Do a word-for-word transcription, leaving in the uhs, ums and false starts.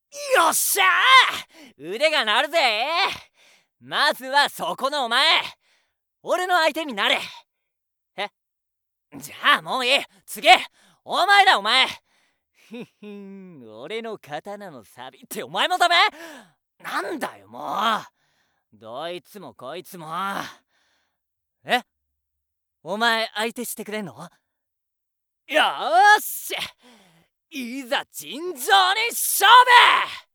よっしゃー、腕が鳴るぜ。まずはそこのお前、俺の相手になれ。えじゃあもういい、次お前だお前。ふふん、俺の刀の錆ってお前もダメ？なんだよもう、どいつもこいつも。えお前相手してくれんの？よーし、いざ尋常に勝負！